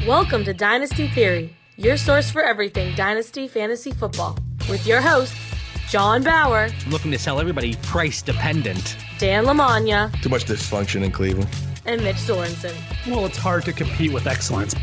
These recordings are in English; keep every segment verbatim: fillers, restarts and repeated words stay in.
Welcome to Dynasty Theory, your source for everything Dynasty Fantasy Football, with your hosts, John Bauer. I'm looking to sell everybody price dependent. Dan Lamagna. Too much dysfunction in Cleveland. And Mitch Sorensen. Well, it's hard to compete with excellence.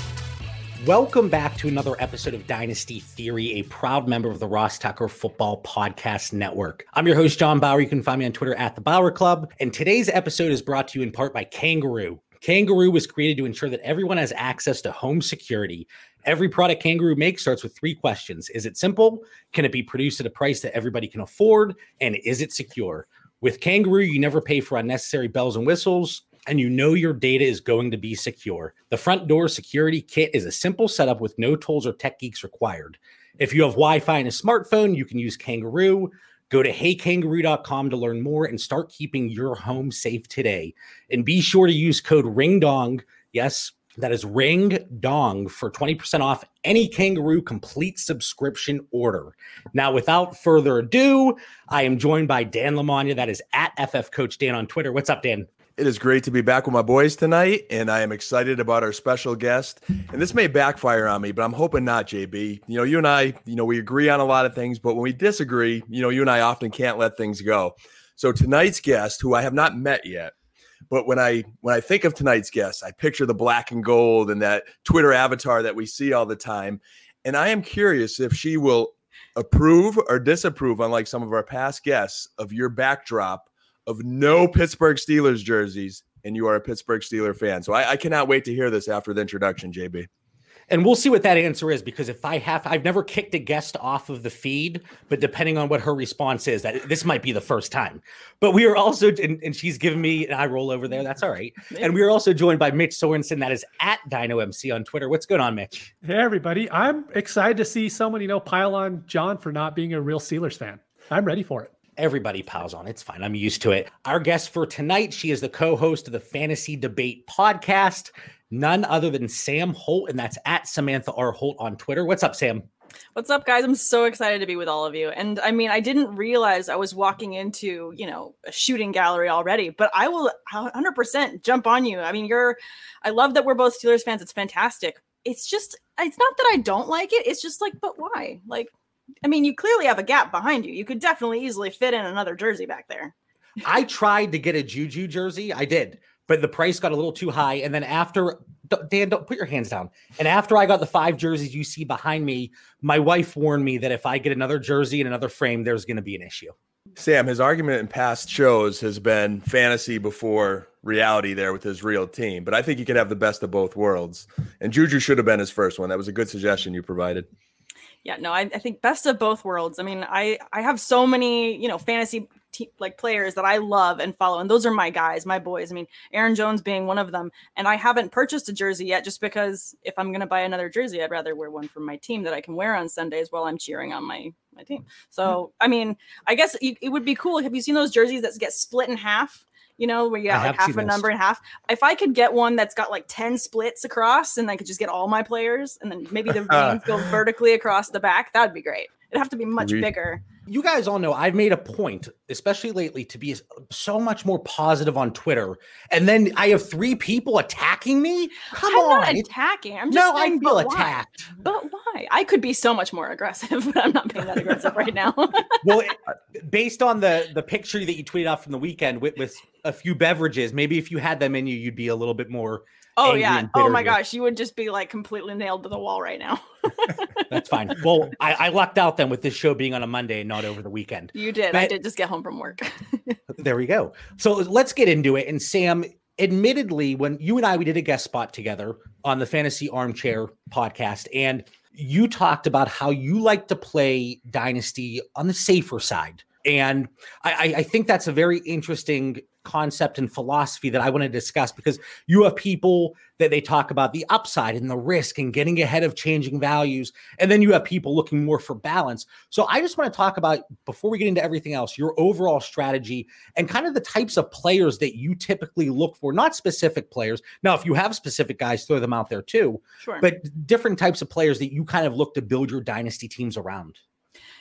Welcome back to another episode of Dynasty Theory, a proud member of the Ross Tucker Football Podcast Network. I'm your host, John Bauer. You can find me on Twitter at The Bauer Club. And today's episode is brought to you in part by Kangaroo. Kangaroo was created to ensure that everyone has access to home security. Every product Kangaroo makes starts with three questions. Is it simple? Can it be produced at a price that everybody can afford? And is it secure? With Kangaroo, you never pay for unnecessary bells and whistles, and you know your data is going to be secure. The front door security kit is a simple setup with no tools or tech geeks required. If you have Wi-Fi and a smartphone, you can use Kangaroo. Go to hey kangaroo dot com to learn more and start keeping your home safe today. And be sure to use code RINGDONG. Yes, that is RINGDONG for twenty percent off any Kangaroo complete subscription order. Now, without further ado, I am joined by Dan Lamagna. That is at F F Coach Dan on Twitter. What's up, Dan? It is great to be back with my boys tonight, and I am excited about our special guest. And this may backfire on me, but I'm hoping not, J B. You know, you and I, you know, we agree on a lot of things, but when we disagree, you know, you and I often can't let things go. So tonight's guest, who I have not met yet, but when I when I think of tonight's guest, I picture the black and gold and that Twitter avatar that we see all the time. And I am curious if she will approve or disapprove, unlike some of our past guests, of your backdrop of no Pittsburgh Steelers jerseys, and you are a Pittsburgh Steelers fan. So I, I cannot wait to hear this after the introduction, J B. And we'll see what that answer is, because if I have, I've never kicked a guest off of the feed, but depending on what her response is, that this might be the first time. But we are also, and, and she's giving me an eye roll over there. That's all right. And we are also joined by Mitch Sorensen. That is at DynoMC on Twitter. What's going on, Mitch? Hey, everybody. I'm excited to see someone, you know, pile on John for not being a real Steelers fan. I'm ready for it. Everybody piles on. It's fine. I'm used to it. Our guest for tonight, she is the co-host of the Fantasy Debate podcast, none other than Sam Holt, and that's at Samantha R. Holt on Twitter. What's up, Sam? What's up, guys? I'm so excited to be with all of you. And I mean, I didn't realize I was walking into, you know, a shooting gallery already, but I will one hundred percent jump on you. I mean, you're, I love that we're both Steelers fans. It's fantastic. It's just, it's not that I don't like it. It's just like, but why? Like, I mean, you clearly have a gap behind you. You could definitely easily fit in another jersey back there. I tried to get a Juju jersey. I did, but the price got a little too high. And then after, Dan, don't put your hands down. And after I got the five jerseys you see behind me, my wife warned me that if I get another jersey and another frame, there's going to be an issue. Sam, his argument in past shows has been fantasy before reality there with his real team. But I think he could have the best of both worlds. And Juju should have been his first one. That was a good suggestion you provided. Yeah, no, I, I think best of both worlds. I mean, I, I have so many, you know, fantasy te- like players that I love and follow. And those are my guys, my boys. I mean, Aaron Jones being one of them. And I haven't purchased a jersey yet just because if I'm going to buy another jersey, I'd rather wear one from my team that I can wear on Sundays while I'm cheering on my, my team. So, I mean, I guess it, it would be cool. Have you seen those jerseys that get split in half? You know, where you got like half a number and half. If I could get one that's got like ten splits across and I could just get all my players and then maybe the veins go vertically across the back, that would be great. It'd have to be much bigger. You guys all know I've made a point, especially lately, to be so much more positive on Twitter. And then I have three people attacking me. Come I'm on. not attacking. I'm just no, saying, I feel but attacked. Why? But why? I could be so much more aggressive, but I'm not being that aggressive right now. Well, it, based on the, the picture that you tweeted out from the weekend with, with a few beverages, maybe if you had them in you, you'd be a little bit more Oh, yeah. Oh, my gosh. You would just be like completely nailed to the wall right now. That's fine. Well, I, I lucked out then with this show being on a Monday and not over the weekend. You did. But I did just get home from work. There we go. So let's get into it. And Sam, admittedly, when you and I, we did a guest spot together on the Fantasy Armchair podcast, and you talked about how you like to play Dynasty on the safer side. And I, I think that's a very interesting concept and philosophy that I want to discuss, because you have people that they talk about the upside and the risk and getting ahead of changing values. And then you have people looking more for balance. So I just want to talk about, before we get into everything else, your overall strategy and kind of the types of players that you typically look for, not specific players. Now, if you have specific guys, throw them out there too, sure. But different types of players that you kind of look to build your dynasty teams around.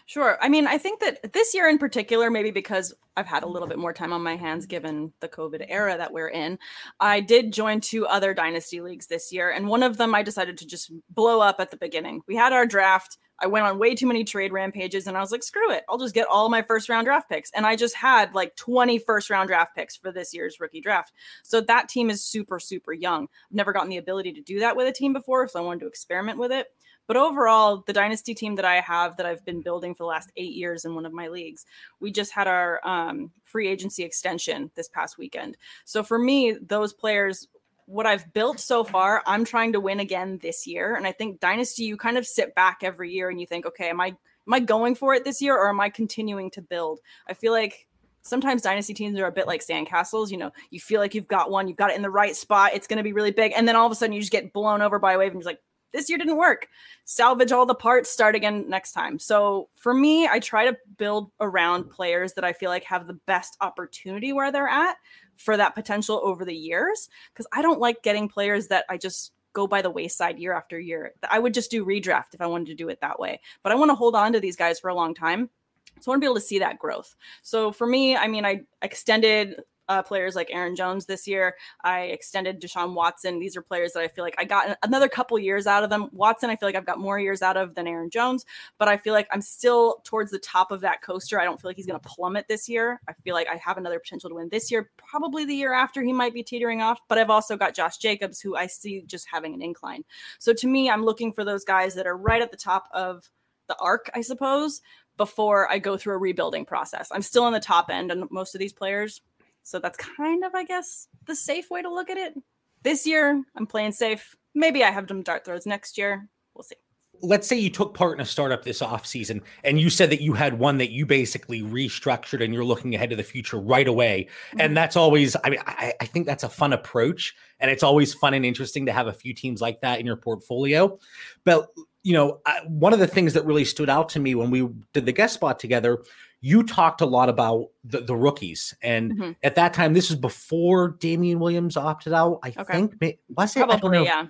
Sure. I mean, I think that this year in particular, maybe because I've had a little bit more time on my hands given the COVID era that we're in, I did join two other dynasty leagues this year. And one of them I decided to just blow up at the beginning. We had our draft. I went on way too many trade rampages and I was like, screw it. I'll just get all my first round draft picks. And I just had like twenty first round draft picks for this year's rookie draft. So that team is super, super young. I've never gotten the ability to do that with a team before. So I wanted to experiment with it. But overall, the dynasty team that I have that I've been building for the last eight years in one of my leagues, we just had our um, free agency extension this past weekend. So for me, those players, what I've built so far, I'm trying to win again this year. And I think dynasty, you kind of sit back every year and you think, okay, am I am I going for it this year or am I continuing to build? I feel like sometimes dynasty teams are a bit like sandcastles. You know, you feel like you've got one, you've got it in the right spot, it's going to be really big. And then all of a sudden you just get blown over by a wave and you're like, this year didn't work. Salvage all the parts, start again next time. So for me, I try to build around players that I feel like have the best opportunity where they're at for that potential over the years. Because I don't like getting players that I just go by the wayside year after year. I would just do redraft if I wanted to do it that way. But I want to hold on to these guys for a long time. So I want to be able to see that growth. So for me, I mean, I extended Uh, players like Aaron Jones this year. I extended Deshaun Watson. These are players that I feel like I got another couple years out of them. Watson, I feel like I've got more years out of than Aaron Jones, but I feel like I'm still towards the top of that coaster. I don't feel like he's going to plummet this year. I feel like I have another potential to win this year. Probably the year after he might be teetering off, but I've also got Josh Jacobs, who I see just having an incline. So to me, I'm looking for those guys that are right at the top of the arc, I suppose, before I go through a rebuilding process. I'm still on the top end on most of these players. So that's kind of, I guess, the safe way to look at it. This year, I'm playing safe. Maybe I have some dart throws next year. We'll see. Let's say you took part in a startup this offseason and you said that you had one that you basically restructured and you're looking ahead to the future right away. Mm-hmm. And that's always, I mean, I, I think that's a fun approach. And it's always fun and interesting to have a few teams like that in your portfolio. But, you know, I, one of the things that really stood out to me when we did the guest spot together, you talked a lot about the, the rookies. And mm-hmm. at that time, this was before Damian Williams opted out, I okay. think. Was it? Probably, yeah.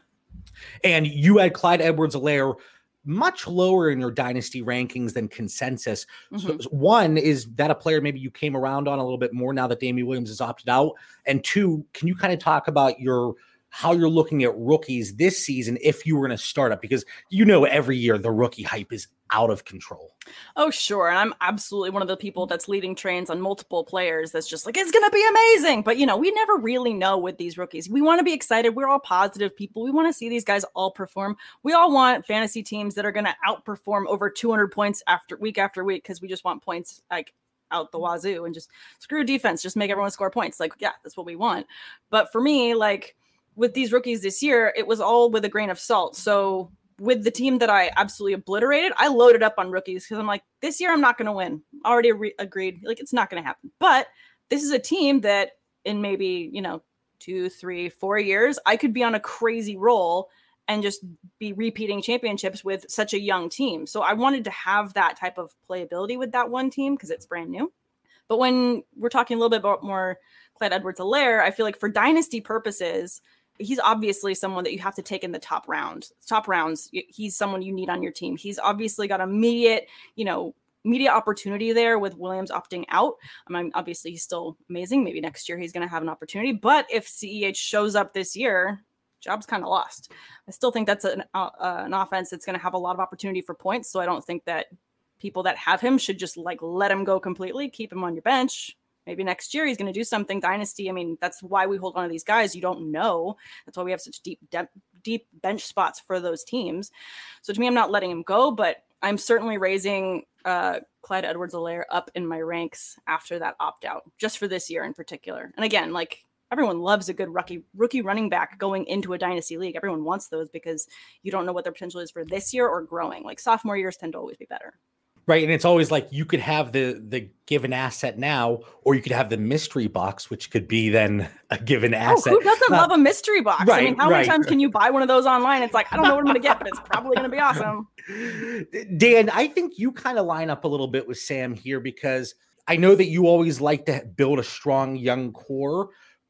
And you had Clyde Edwards-Helaire much lower in your dynasty rankings than consensus. Mm-hmm. So one, is that a player maybe you came around on a little bit more now that Damian Williams has opted out? And two, can you kind of talk about your how you're looking at rookies this season if you were in a startup? Because you know every year the rookie hype is out of control. Oh, sure. And I'm absolutely one of the people that's leading trains on multiple players that's just like, it's going to be amazing. But, you know, we never really know with these rookies. We want to be excited. We're all positive people. We want to see these guys all perform. We all want fantasy teams that are going to outperform over two hundred points after week after week because we just want points like out the wazoo and just screw defense, just make everyone score points. Like, yeah, that's what we want. But for me, like with these rookies this year, it was all with a grain of salt. So with the team that I absolutely obliterated, I loaded up on rookies because I'm like, this year I'm not going to win. Already re- agreed. Like, it's not going to happen. But this is a team that in maybe, you know, two, three, four years, I could be on a crazy roll and just be repeating championships with such a young team. So I wanted to have that type of playability with that one team because it's brand new. But when we're talking a little bit about more Clyde Edwards-Helaire, I feel like for dynasty purposes, he's obviously someone that you have to take in the top round, top rounds. He's someone you need on your team. He's obviously got immediate, you know, media opportunity there with Williams opting out. I mean, obviously he's still amazing. Maybe next year he's going to have an opportunity, but if C E H shows up this year, job's kind of lost. I still think that's an, uh, an offense that's going to have a lot of opportunity for points. So I don't think that people that have him should just like let him go completely, keep him on your bench. Maybe next year he's going to do something. Dynasty, I mean, that's why we hold on to these guys. You don't know. That's why we have such deep, de- deep bench spots for those teams. So to me, I'm not letting him go, but I'm certainly raising uh, Clyde Edwards-Helaire up in my ranks after that opt-out, just for this year in particular. And again, like everyone loves a good rookie rookie running back going into a dynasty league. Everyone wants those because you don't know what their potential is for this year or growing. Like sophomore years tend to always be better. Right. And it's always like you could have the the given asset now, or you could have the mystery box, which could be then a given asset. Oh, who doesn't uh, love a mystery box? Right, I mean, how right, many times right. can you buy one of those online? It's like, I don't know what I'm going to get, but it's probably going to be awesome. Dan, I think you kind of line up a little bit with Sam here because I know that you always like to build a strong young core,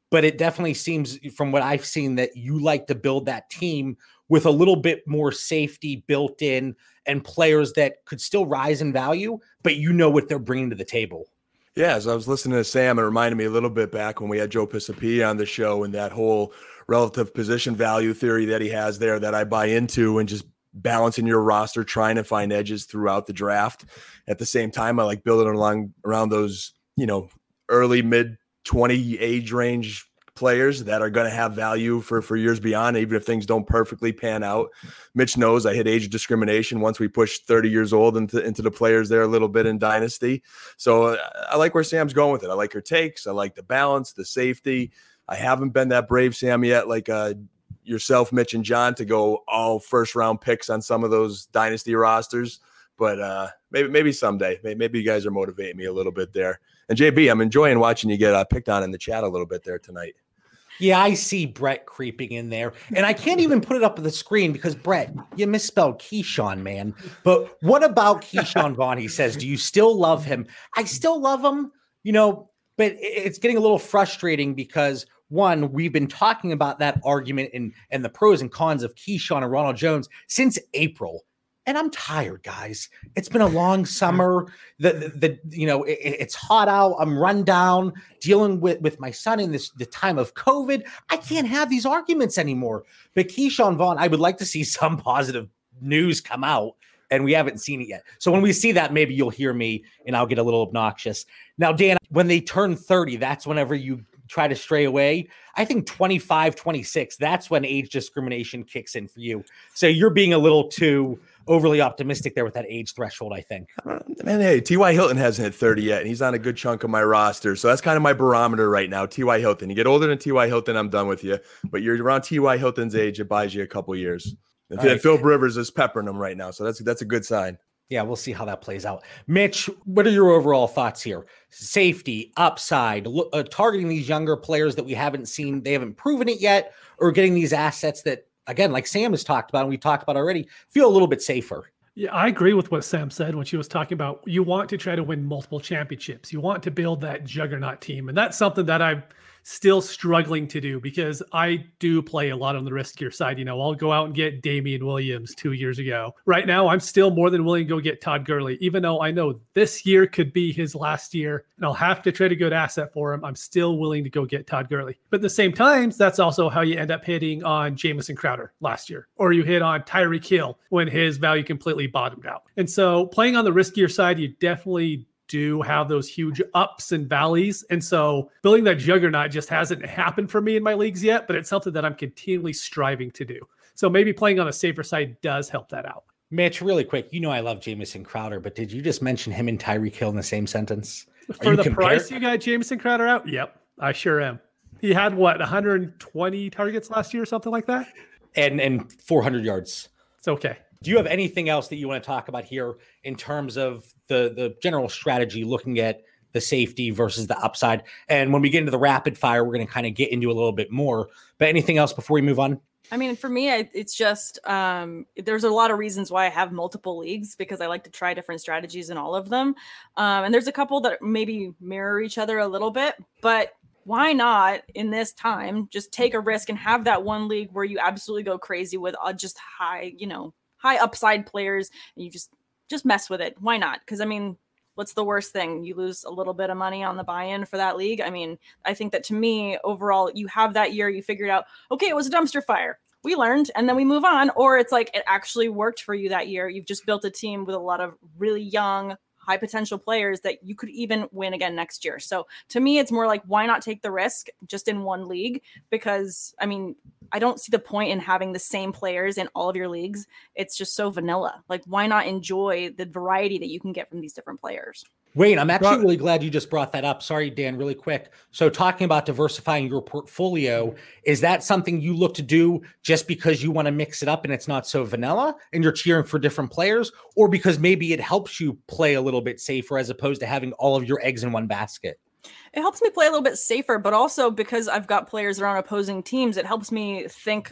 but it definitely seems from what I've seen that you like to build that team with a little bit more safety built in and players that could still rise in value, but you know what they're bringing to the table. Yeah, as I was listening to Sam, it reminded me a little bit back when we had Joe Pisapia on the show and that whole relative position value theory that he has there that I buy into, and just balancing your roster, trying to find edges throughout the draft. At the same time, I like building along around those, you know, early mid twenty age range players that are going to have value for, for years beyond, even if things don't perfectly pan out. Mitch knows I hit age discrimination once we push thirty years old into, into the players there a little bit in Dynasty. So uh, I like where Sam's going with it. I like her takes. I like the balance, the safety. I haven't been that brave, Sam, yet, like uh, yourself, Mitch, and John, to go all first round picks on some of those Dynasty rosters. But uh, maybe maybe someday. Maybe you guys are motivating me a little bit there. And J B, I'm enjoying watching you get uh, picked on in the chat a little bit there tonight. Yeah, I see Brett creeping in there. And I can't even put it up on the screen because, Brett, you misspelled Keyshawn, man. But what about Keyshawn Vaughn? He says, do you still love him? I still love him, you know, but it's getting a little frustrating because, one, we've been talking about that argument and, and the pros and cons of Keyshawn and Ronald Jones since April. And I'm tired, guys. It's been a long summer. The, the, the you know, it, it's hot out. I'm run down, dealing with, with my son in this the time of COVID. I can't have these arguments anymore. But Keyshawn Vaughn, I would like to see some positive news come out, and we haven't seen it yet. So when we see that, maybe you'll hear me, and I'll get a little obnoxious. Now, Dan, when they turn thirty, that's whenever you try to stray away. I think twenty-five, twenty-six, that's when age discrimination kicks in for you. So you're being a little too overly optimistic there with that age threshold, I think. Man, hey, T Y. Hilton hasn't hit thirty yet, and he's on a good chunk of my roster. So that's kind of my barometer right now, T Y. Hilton. You get older than T Y. Hilton, I'm done with you. But you're around T Y. Hilton's age, it buys you a couple years. And right. Phil Rivers is peppering him right now, so that's that's a good sign. Yeah, we'll see how that plays out. Mitch, what are your overall thoughts here? Safety, upside, lo- uh, targeting these younger players that we haven't seen, they haven't proven it yet, or getting these assets that, again, like Sam has talked about and we talked about already, feel a little bit safer. Yeah, I agree with what Sam said when she was talking about you want to try to win multiple championships. You want to build that juggernaut team. And that's something that I'm still struggling to do because I do play a lot on the riskier side. You know, I'll go out and get Damian Williams two years ago. Right now, I'm still more than willing to go get Todd Gurley, even though I know this year could be his last year and I'll have to trade a good asset for him. I'm still willing to go get Todd Gurley. But at the same time, that's also how you end up hitting on Jamison Crowder last year, or you hit on Tyreek Hill when his value completely bottomed out. And so playing on the riskier side, you definitely do have those huge ups and valleys. And so building that juggernaut just hasn't happened for me in my leagues yet, but it's something that I'm continually striving to do. So maybe playing on a safer side does help that out. Mitch, really quick, you know I love Jamison Crowder, but did you just mention him and Tyreek Hill in the same sentence? For the compar- price you got Jamison Crowder out? Yep, I sure am. He had, what, one hundred twenty targets last year or something like that? And and four hundred yards. It's okay. Do you have anything else that you want to talk about here in terms of the, the general strategy, looking at the safety versus the upside? And when we get into the rapid fire, we're going to kind of get into a little bit more. But anything else before we move on? I mean, for me, I, it's just um, there's a lot of reasons why I have multiple leagues because I like to try different strategies in all of them. Um, and there's a couple that maybe mirror each other a little bit, but why not in this time just take a risk and have that one league where you absolutely go crazy with uh, just high, you know, high upside players and you just just mess with it. Why not? Because I mean, what's the worst thing? You lose a little bit of money on the buy-in for that league. I mean, I think that to me, overall, you have that year, you figured out, okay, it was a dumpster fire. We learned and then we move on. Or it's like it actually worked for you that year. You've just built a team with a lot of really young, high potential players that you could even win again next year. So to me, it's more like, why not take the risk just in one league? Because I mean, I don't see the point in having the same players in all of your leagues. It's just so vanilla. Like, why not enjoy the variety that you can get from these different players? Wayne, I'm actually really glad you just brought that up. Sorry, Dan, really quick. So talking about diversifying your portfolio, is that something you look to do just because you want to mix it up and it's not so vanilla and you're cheering for different players, or because maybe it helps you play a little bit safer as opposed to having all of your eggs in one basket? It helps me play a little bit safer, but also because I've got players that are on opposing teams, it helps me think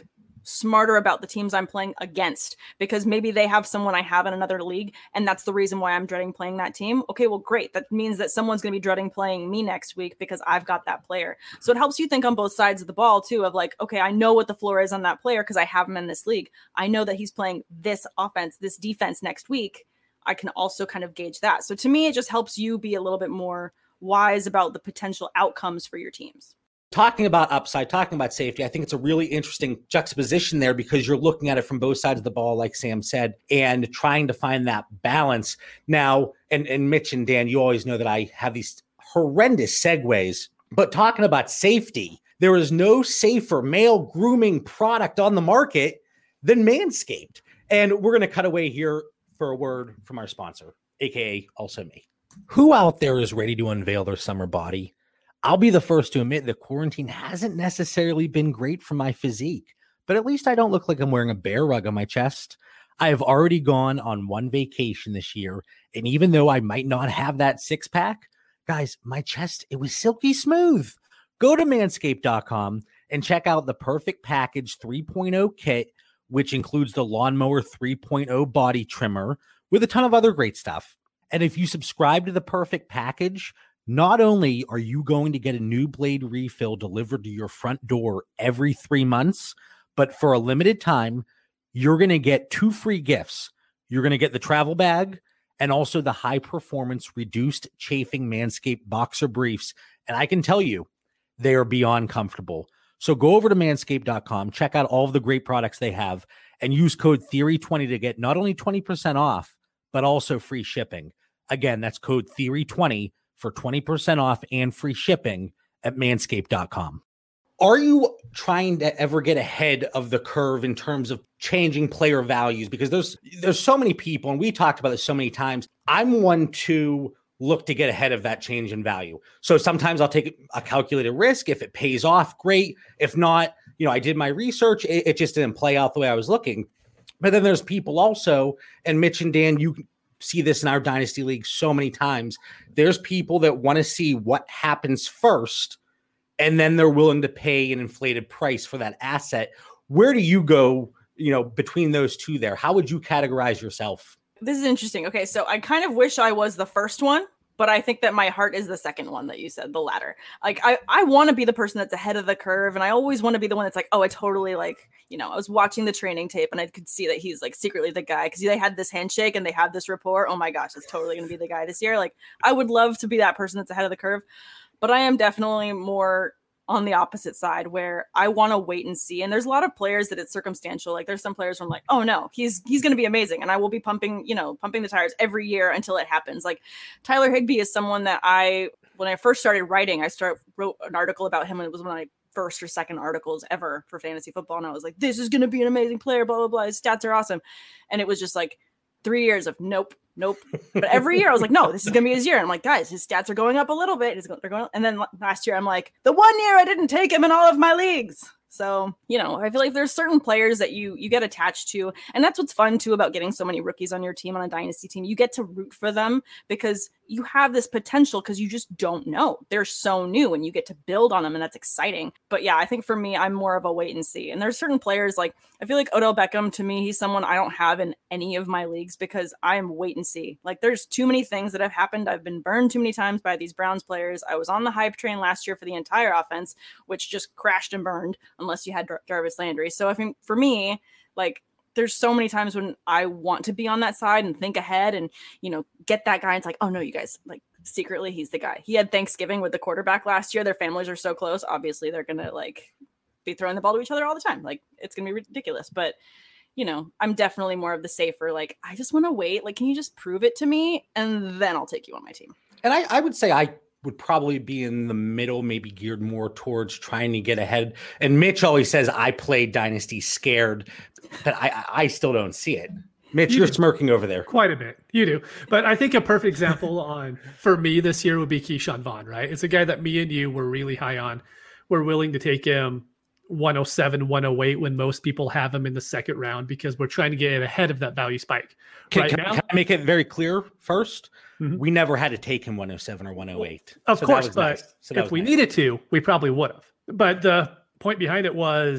smarter about the teams I'm playing against, because maybe they have someone I have in another league, and that's the reason why I'm dreading playing that team. Okay, well, great. That means that someone's going to be dreading playing me next week because I've got that player. So it helps you think on both sides of the ball too, of like, okay, I know what the floor is on that player because I have him in this league. I know that he's playing this offense, this defense next week. I can also kind of gauge that. So to me, it just helps you be a little bit more wise about the potential outcomes for your teams. Talking about upside, talking about safety, I think it's a really interesting juxtaposition there because you're looking at it from both sides of the ball, like Sam said, and trying to find that balance. Now, and, and Mitch and Dan, you always know that I have these horrendous segues, but talking about safety, there is no safer male grooming product on the market than Manscaped. And we're going to cut away here for a word from our sponsor, A K A also me. Who out there is ready to unveil their summer body? I'll be the first to admit that quarantine hasn't necessarily been great for my physique, but at least I don't look like I'm wearing a bear rug on my chest. I have already gone on one vacation this year, and even though I might not have that six pack, guys, my chest, it was silky smooth. Go to manscaped dot com and check out the Perfect Package three point oh kit, which includes the Lawnmower three point oh body trimmer with a ton of other great stuff. And if you subscribe to the Perfect Package, not only are you going to get a new blade refill delivered to your front door every three months, but for a limited time, you're going to get two free gifts. You're going to get the travel bag and also the high-performance reduced chafing Manscaped boxer briefs. And I can tell you, they are beyond comfortable. So go over to manscaped dot com, check out all of the great products they have, and use code theory twenty to get not only twenty percent off, but also free shipping. Again, that's code theory twenty for twenty percent off and free shipping at manscaped dot com. Are you trying to ever get ahead of the curve in terms of changing player values? Because there's there's so many people, and we talked about this so many times. I'm one to look to get ahead of that change in value. So sometimes I'll take a calculated risk. If it pays off, great. If not, you know, I did my research. It, it just didn't play out the way I was looking. But then there's people also, and Mitch and Dan, you see this in our Dynasty League so many times. There's people that want to see what happens first, and then they're willing to pay an inflated price for that asset. Where do you go, you know, between those two there? How would you categorize yourself? This is interesting. Okay, so I kind of wish I was the first one, but I think that my heart is the second one that you said, the latter. Like, I, I want to be the person that's ahead of the curve, and I always want to be the one that's like, oh, I totally, like, you know, I was watching the training tape, and I could see that he's, like, secretly the guy, because they had this handshake, and they have this rapport. Oh, my gosh, it's totally going to be the guy this year. Like, I would love to be that person that's ahead of the curve, but I am definitely more on the opposite side where I want to wait and see. And there's a lot of players that it's circumstantial. Like there's some players where I'm like, oh no, he's, he's going to be amazing. And I will be pumping, you know, pumping the tires every year until it happens. Like Tyler Higbee is someone that I, when I first started writing, I started wrote an article about him. And it was one of my first or second articles ever for fantasy football. And I was like, this is going to be an amazing player, blah, blah, blah. His stats are awesome. And it was just like three years of nope, nope. But every year I was like, no, this is going to be his year. And I'm like, guys, his stats are going up a little bit. He's going, they're going, and then last year I'm like, the one year I didn't take him in all of my leagues. So, you know, I feel like there's certain players that you you get attached to. And that's what's fun, too, about getting so many rookies on your team, on a dynasty team. You get to root for them because you have this potential because you just don't know. They're so new and you get to build on them. And that's exciting. But yeah, I think for me, I'm more of a wait and see. And there's certain players like I feel like Odell Beckham, to me, he's someone I don't have in any of my leagues because I'm wait and see. Like there's too many things that have happened. I've been burned too many times by these Browns players. I was on the hype train last year for the entire offense, which just crashed and burned unless you had Jar- Jarvis Landry. So I think for me, like, there's so many times when I want to be on that side and think ahead and, you know, get that guy. And it's like, oh no, you guys, like secretly he's the guy. He had Thanksgiving with the quarterback last year. Their families are so close. Obviously they're going to like be throwing the ball to each other all the time. Like it's going to be ridiculous, but you know, I'm definitely more of the safer. Like, I just want to wait. Like, can you just prove it to me? And then I'll take you on my team. And I, I would say I would probably be in the middle, maybe geared more towards trying to get ahead. And Mitch always says I played Dynasty scared, but I, I still don't see it. Mitch, you you're do. smirking over there. Quite a bit. You do. But I think a perfect example on for me this year would be Keyshawn Vaughn, right? It's a guy that me and you were really high on. We're willing to take him one oh seven, one oh eight when most people have him in the second round because we're trying to get ahead of that value spike. Can, right can, now, can I make it very clear first? Mm-hmm. We never had to take him one oh seven or one oh eight. Of so course, but nice. so if we nice. needed to, we probably would have. But the point behind it was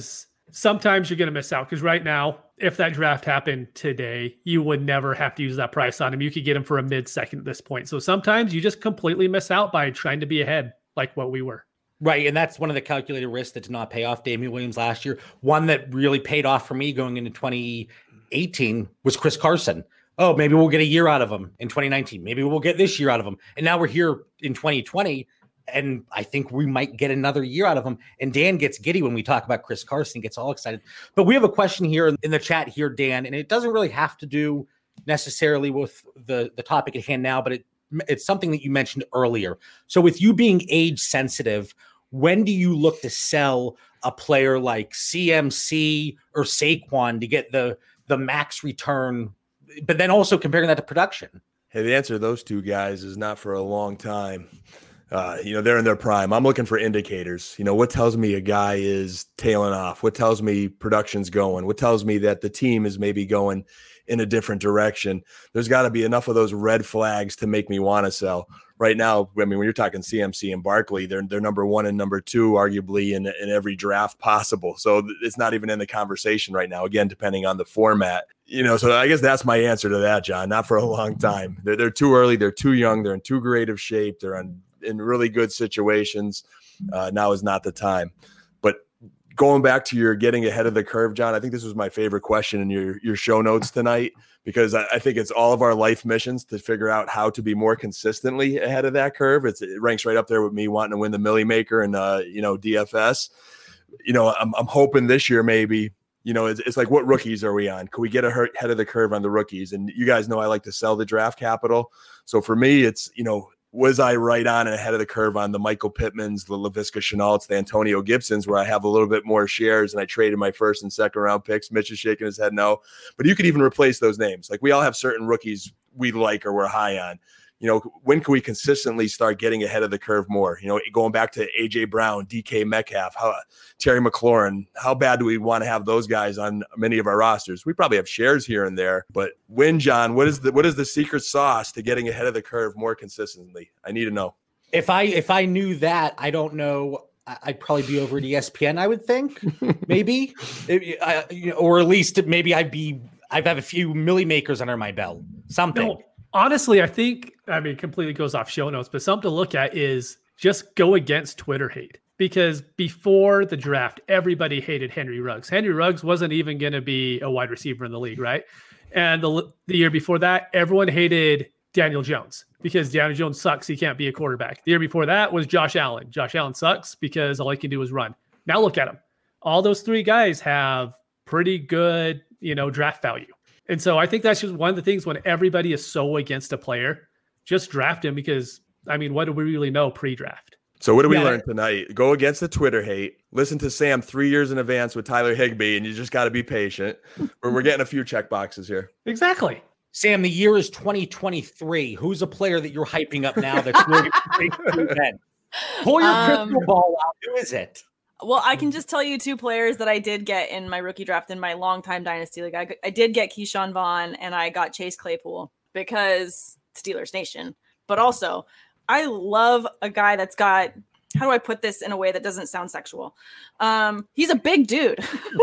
sometimes you're going to miss out because right now, if that draft happened today, you would never have to use that price on him. You could get him for a mid-second at this point. So sometimes you just completely miss out by trying to be ahead like what we were. Right, and that's one of the calculated risks that did not pay off Damian Williams last year. One that really paid off for me going into twenty eighteen was Chris Carson. Oh, maybe we'll get a year out of him in twenty nineteen. Maybe we'll get this year out of him. And now we're here in twenty twenty, and I think we might get another year out of him. And Dan gets giddy when we talk about Chris Carson, gets all excited. But we have a question here in the chat here, Dan, and it doesn't really have to do necessarily with the, the topic at hand now, but it it's something that you mentioned earlier. So with you being age sensitive, when do you look to sell a player like C M C or Saquon to get the, the max return, but then also comparing that to production? Hey, the answer to those two guys is not for a long time. Uh, you know, they're in their prime. I'm looking for indicators. You know, what tells me a guy is tailing off? What tells me production's going? What tells me that the team is maybe going in a different direction? There's got to be enough of those red flags to make me want to sell. Right now, I mean, when you're talking C M C and Barkley, they're they're number one and number two, arguably, in, in every draft possible. So it's not even in the conversation right now, again, depending on the format. You know, so I guess that's my answer to that, John. Not for a long time. They're, they're too early. They're too young. They're in too great of shape. They're in, in really good situations. Uh, now is not the time. But going back to your getting ahead of the curve, John, I think this was my favorite question in your, your show notes tonight, because I, I think it's all of our life missions to figure out how to be more consistently ahead of that curve. It's, it ranks right up there with me wanting to win the Millie Maker and, uh, you know, D F S. You know, I'm, I'm hoping this year maybe, you know, it's, it's like, what rookies are we on? Can we get ahead of the curve on the rookies? And you guys know I like to sell the draft capital. So for me, it's, you know, was I right on and ahead of the curve on the Michael Pittmans, the LaVisca Chenaults, the Antonio Gibsons, where I have a little bit more shares and I traded my first and second round picks? Mitch is shaking his head no. But you could even replace those names. Like, we all have certain rookies we like or we're high on. You know, when can we consistently start getting ahead of the curve more? You know, going back to A J Brown, D K Metcalf, how, Terry McLaurin, how bad do we want to have those guys on many of our rosters? We probably have shares here and there, but when, John, what is the what is the secret sauce to getting ahead of the curve more consistently? I need to know. If I if I knew that, I don't know. I'd probably be over at E S P N, I would think, maybe, I, you know, or at least maybe I'd be. I'd have a few Millie Makers under my belt. Something. No. Honestly, I think, I mean, it completely goes off show notes, but something to look at is just go against Twitter hate. Because before the draft, everybody hated Henry Ruggs. Henry Ruggs wasn't even going to be a wide receiver in the league, right? And the, the year before that, everyone hated Daniel Jones because Daniel Jones sucks. He can't be a quarterback. The year before that was Josh Allen. Josh Allen sucks because all he can do is run. Now look at him. All those three guys have pretty good, you know, draft value. And so I think that's just one of the things when everybody is so against a player, just draft him because, I mean, what do we really know pre-draft? So what do we Yeah. learn tonight? Go against the Twitter hate. Listen to Sam three years in advance with Tyler Higbee, and you just got to be patient. We're, we're getting a few check boxes here. Exactly. Sam, the year is twenty twenty-three. Who's a player that you're hyping up now that's really going to break through then? Pull your Um, crystal ball out. Who is it? Well, I can just tell you two players that I did get in my rookie draft in my longtime dynasty league. I, I did get Keyshawn Vaughn and I got Chase Claypool because Steelers Nation. But also, I love a guy that's got, how do I put this in a way that doesn't sound sexual? Um, he's a big dude.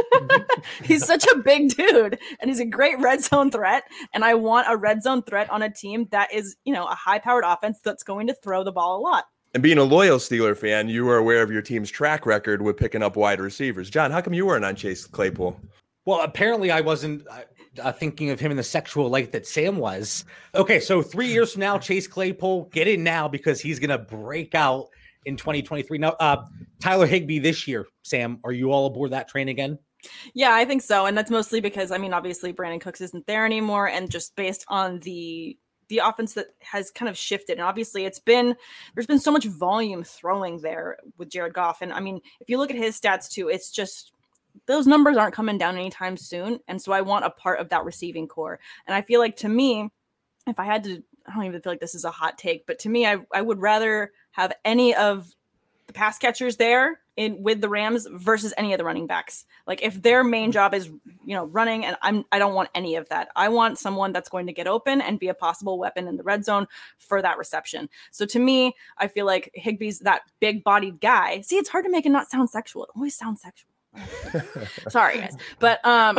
He's such a big dude, and he's a great red zone threat. And I want a red zone threat on a team that is, you know, a high-powered offense that's going to throw the ball a lot. And being a loyal Steeler fan, you were aware of your team's track record with picking up wide receivers. John, how come you weren't on Chase Claypool? Well, apparently I wasn't uh, uh, thinking of him in the sexual light that Sam was. Okay, so three years from now, Chase Claypool, get in now because he's going to break out in twenty twenty-three. Now, uh, Tyler Higbee this year, Sam, are you all aboard that train again? Yeah, I think so. And that's mostly because, I mean, obviously Brandon Cooks isn't there anymore. And just based on the the offense that has kind of shifted. And obviously it's been, there's been so much volume throwing there with Jared Goff. And I mean, if you look at his stats too, it's just, those numbers aren't coming down anytime soon. And so I want a part of that receiving core. And I feel like, to me, if I had to, I don't even feel like this is a hot take, but to me, I, I would rather have any of the pass catchers there in with the Rams versus any of the running backs. Like, if their main job is, you know, running, and I'm, I don't want any of that. I want someone that's going to get open and be a possible weapon in the red zone for that reception. So to me, I feel like Higbee's that big bodied guy. See, it's hard to make it not sound sexual. It always sounds sexual. Sorry, guys, but um,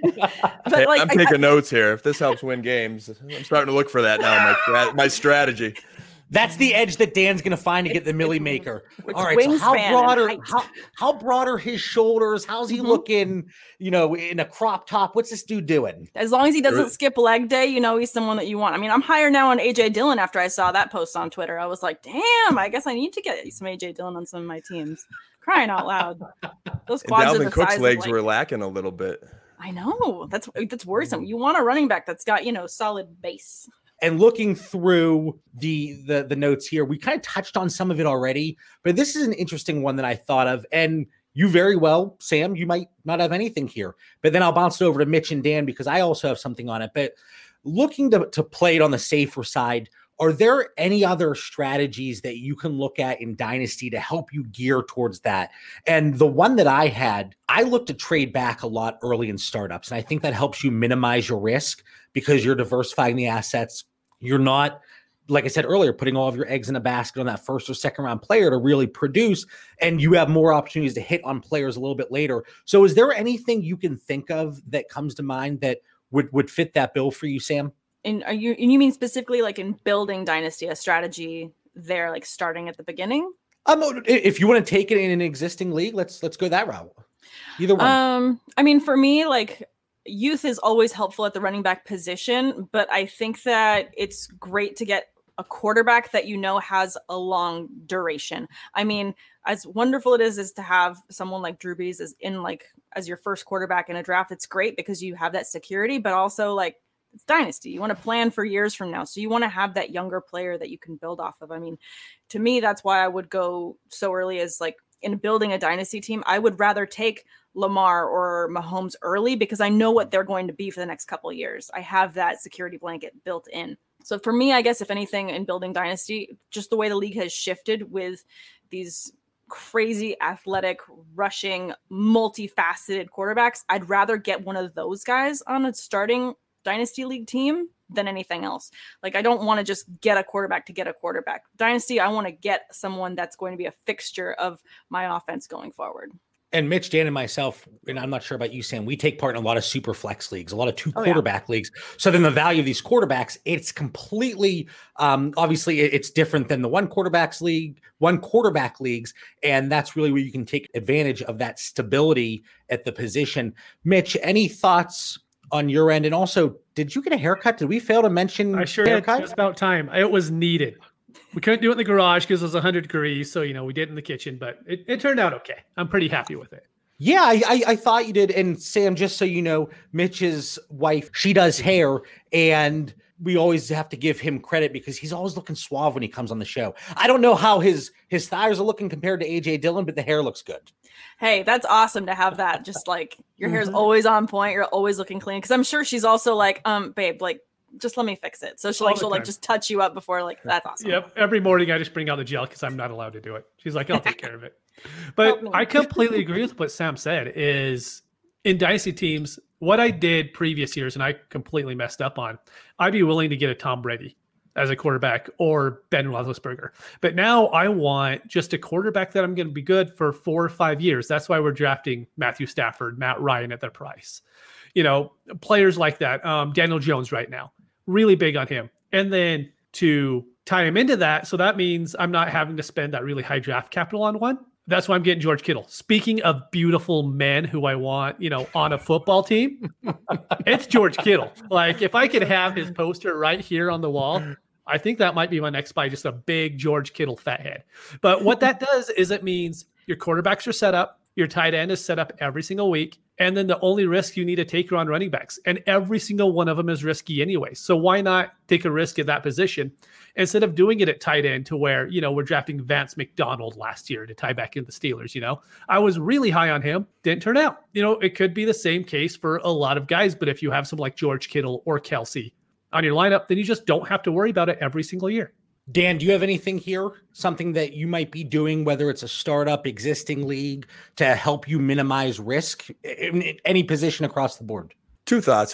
but Hey, like I'm I- taking I- notes here. If this helps win games, I'm starting to look for that now. My stra- my strategy. That's the edge that Dan's going to find to get the It's- Millie it's- Maker. it's All right, so how wingspan and broad are height. how, how broad are his shoulders? How's he Mhm. looking? You know, in a crop top. What's this dude doing? As long as he doesn't There- skip leg day, you know he's someone that you want. I mean, I'm higher now on A J Dillon after I saw that post on Twitter. I was like, damn, I guess I need to get some A J Dillon on some of my teams. Crying out loud. Those And quads are the Dalvin Cook's size legs of, like, were lacking a little bit. I know. That's that's worrisome. You want a running back that's got, you know, solid base. And looking through the the the notes here, we kind of touched on some of it already, but this is an interesting one that I thought of. And you very well, Sam, you might not have anything here, but then I'll bounce it over to Mitch and Dan because I also have something on it. But looking to, to play it on the safer side, are there any other strategies that you can look at in Dynasty to help you gear towards that? And the one that I had, I looked to trade back a lot early in startups. And I think that helps you minimize your risk because you're diversifying the assets. You're not, like I said earlier, putting all of your eggs in a basket on that first or second round player to really produce. And you have more opportunities to hit on players a little bit later. So is there anything you can think of that comes to mind that would, would fit that bill for you, Sam? And are you and you mean specifically like in building Dynasty, a strategy there, like starting at the beginning? Um, if you want to take it in an existing league, let's let's go that route. Either one. Um, I mean, for me, like youth is always helpful at the running back position, but I think that it's great to get a quarterback that you know has a long duration. I mean, as wonderful it is is to have someone like Drew Brees as in like as your first quarterback in a draft. It's great because you have that security, but also like it's Dynasty. You want to plan for years from now. So you want to have that younger player that you can build off of. I mean, to me, that's why I would go so early as like in building a Dynasty team. I would rather take Lamar or Mahomes early because I know what they're going to be for the next couple of years. I have that security blanket built in. So for me, I guess if anything in building Dynasty, just the way the league has shifted with these crazy athletic, rushing, multifaceted quarterbacks, I'd rather get one of those guys on a starting Dynasty League team than anything else. Like, I don't want to just get a quarterback to get a quarterback. Dynasty, I want to get someone that's going to be a fixture of my offense going forward. And Mitch, Dan, and myself, and I'm not sure about you, Sam, we take part in a lot of super flex leagues, a lot of two Oh, quarterback yeah. leagues. So then the value of these quarterbacks, it's completely, um, obviously it's different than the one quarterbacks league, one quarterback leagues. And that's really where you can take advantage of that stability at the position. Mitch, any thoughts on your end? And also, did you get a haircut? Did we fail to mention I sure haircut? did. Just about time. It was needed. We couldn't do it in the garage because it was one hundred degrees. So, you know, we did it in the kitchen, but it, it turned out okay. I'm pretty happy with it. Yeah, I, I, I thought you did. And Sam, just so you know, Mitch's wife, she does hair, and we always have to give him credit because he's always looking suave when he comes on the show. I don't know how his his thighs are looking compared to A J Dillon, but the hair looks good. Hey, that's awesome to have that. Just like your hair's always on point. You're always looking clean. Cause I'm sure she's also like, um, babe, like, just let me fix it. So she'll All like, the she'll like time. just touch you up before, like, that's awesome. Yep. Every morning I just bring out the gel because I'm not allowed to do it. She's like, I'll take care of it. But Help me. I completely agree with what Sam said is in Dynasty teams, what I did previous years, and I completely messed up on, I'd be willing to get a Tom Brady as a quarterback or Ben Roethlisberger. But now I want just a quarterback that I'm going to be good for four or five years. That's why we're drafting Matthew Stafford, Matt Ryan at their price. You know, players like that. Um, Daniel Jones right now, really big on him. And then to tie him into that, so that means I'm not having to spend that really high draft capital on one. That's why I'm getting George Kittle. Speaking of beautiful men who I want, you know, on a football team, it's George Kittle. Like, if I could have his poster right here on the wall, I think that might be my next buy, just a big George Kittle fat head. But what that does is it means your quarterbacks are set up, your tight end is set up every single week, and then the only risk you need to take are on running backs. And every single one of them is risky anyway. So why not take a risk at that position instead of doing it at tight end to where, you know, we're drafting Vance McDonald last year to tie back into the Steelers, you know? I was really high on him, didn't turn out. You know, it could be the same case for a lot of guys, but if you have some like George Kittle or Kelsey on your lineup, then you just don't have to worry about it every single year. Dan, do you have anything here? Something that you might be doing, whether it's a startup, existing league, to help you minimize risk in any position across the board? Two thoughts. First,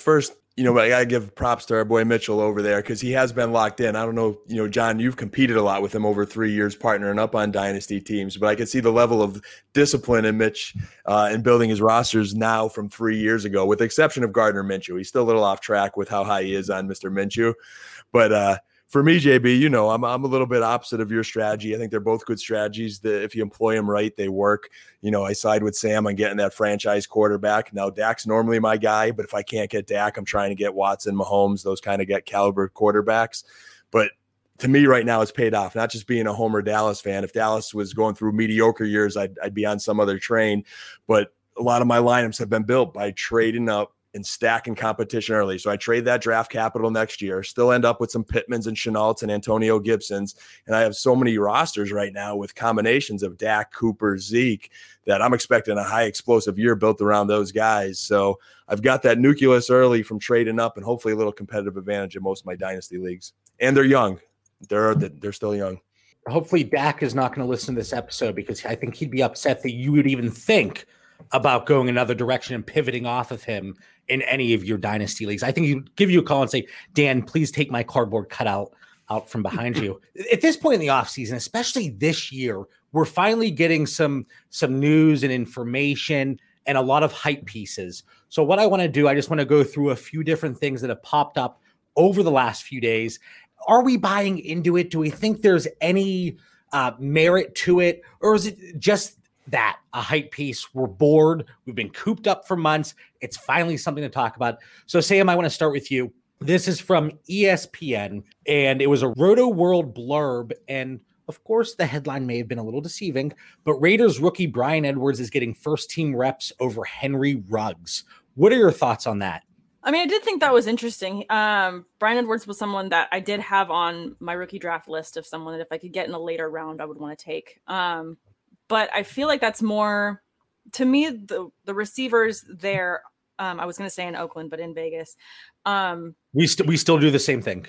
you know, I got to give props to our boy Mitchell over there because he has been locked in. I don't know, you know, John, you've competed a lot with him over three years partnering up on dynasty teams, but I can see the level of discipline in Mitch uh, in building his rosters now from three years ago, with the exception of Gardner Minshew. He's still a little off track with how high he is on Mister Minshew. But uh, for me, J B, you know, I'm I'm a little bit opposite of your strategy. I think they're both good strategies that if you employ them right, they work. You know, I side with Sam on getting that franchise quarterback. Now, Dak's normally my guy, but if I can't get Dak, I'm trying to get Watson, Mahomes, those kind of get caliber quarterbacks. But to me right now, it's paid off, not just being a Homer Dallas fan. If Dallas was going through mediocre years, I'd, I'd be on some other train. But a lot of my lineups have been built by trading up and stacking competition early. So I trade that draft capital next year, still end up with some Pittmans and Chenaults and Antonio Gibsons. And I have so many rosters right now with combinations of Dak, Cooper, Zeke, that I'm expecting a high explosive year built around those guys. So I've got that nucleus early from trading up and hopefully a little competitive advantage in most of my dynasty leagues. And they're young. They're, they're still young. Hopefully Dak is not going to listen to this episode because I think he'd be upset that you would even think about going another direction and pivoting off of him in any of your dynasty leagues. I think he'd give you a call and say, Dan, please take my cardboard cutout out from behind you. At this point in the offseason, especially this year, we're finally getting some, some news and information and a lot of hype pieces. So what I want to do, I just want to go through a few different things that have popped up over the last few days. Are we buying into it? Do we think there's any uh, merit to it? Or is it just that a hype piece? We're bored. We've been cooped up for months. It's finally something to talk about. So Sam, I want to start with you. This is from E S P N and it was a Roto World blurb. And of course the headline may have been a little deceiving, but Raiders rookie Bryan Edwards is getting first team reps over Henry Ruggs. What are your thoughts on that? I mean, I did think that was interesting. Um, Bryan Edwards was someone that I did have on my rookie draft list of someone that if I could get in a later round, I would want to take. Um, But I feel like that's more, to me, the, the receivers there, um, I was going to say in Oakland, but in Vegas. Um, we, st- we still do the same thing.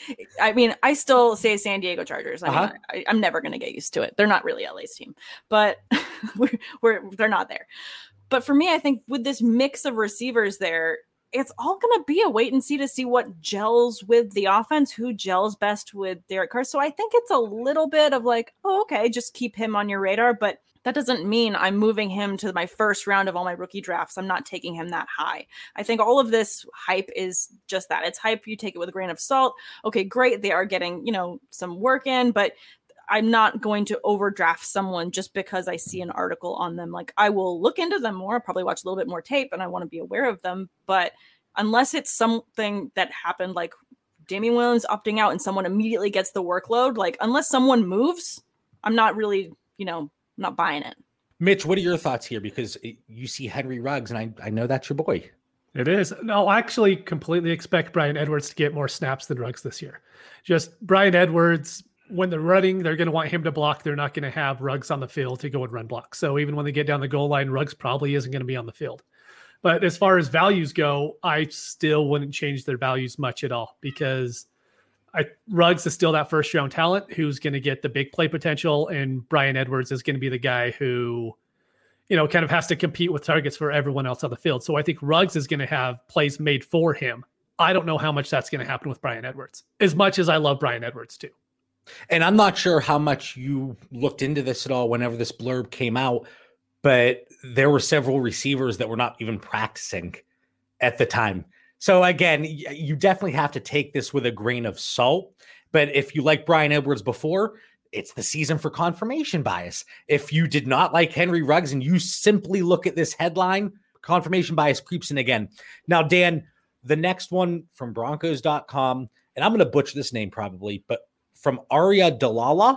I mean, I still say San Diego Chargers. I uh-huh. mean, I, I'm never going to get used to it. They're not really L A's team, but we're, we're, they're not there. But for me, I think with this mix of receivers there, it's all going to be a wait and see to see what gels with the offense, who gels best with Derek Carr. So I think it's a little bit of like, oh, okay, just keep him on your radar. But that doesn't mean I'm moving him to my first round of all my rookie drafts. I'm not taking him that high. I think all of this hype is just that. It's hype. You take it with a grain of salt. Okay, great. They are getting, you know, some work in, but I'm not going to overdraft someone just because I see an article on them. Like, I will look into them more, probably watch a little bit more tape, and I want to be aware of them. But unless it's something that happened, like Damian Williams opting out and someone immediately gets the workload, like unless someone moves, I'm not really, you know, not buying it. Mitch, what are your thoughts here? Because you see Henry Ruggs, and I, I know that's your boy. It is. No, I actually completely expect Bryan Edwards to get more snaps than Ruggs this year. Just Bryan Edwards, when they're running, they're going to want him to block. They're not going to have Ruggs on the field to go and run block. So even when they get down the goal line, Ruggs probably isn't going to be on the field. But as far as values go, I still wouldn't change their values much at all because I, Ruggs is still that first round talent who's going to get the big play potential. And Bryan Edwards is going to be the guy who, you know, kind of has to compete with targets for everyone else on the field. So I think Ruggs is going to have plays made for him. I don't know how much that's going to happen with Bryan Edwards, as much as I love Bryan Edwards too. And I'm not sure how much you looked into this at all whenever this blurb came out, but there were several receivers that were not even practicing at the time. So again, you definitely have to take this with a grain of salt. But if you like Bryan Edwards before, it's the season for confirmation bias. If you did not like Henry Ruggs and you simply look at this headline, confirmation bias creeps in again. Now, Dan, the next one from Broncos dot com, and I'm going to butcher this name probably, but from Aria Dalala,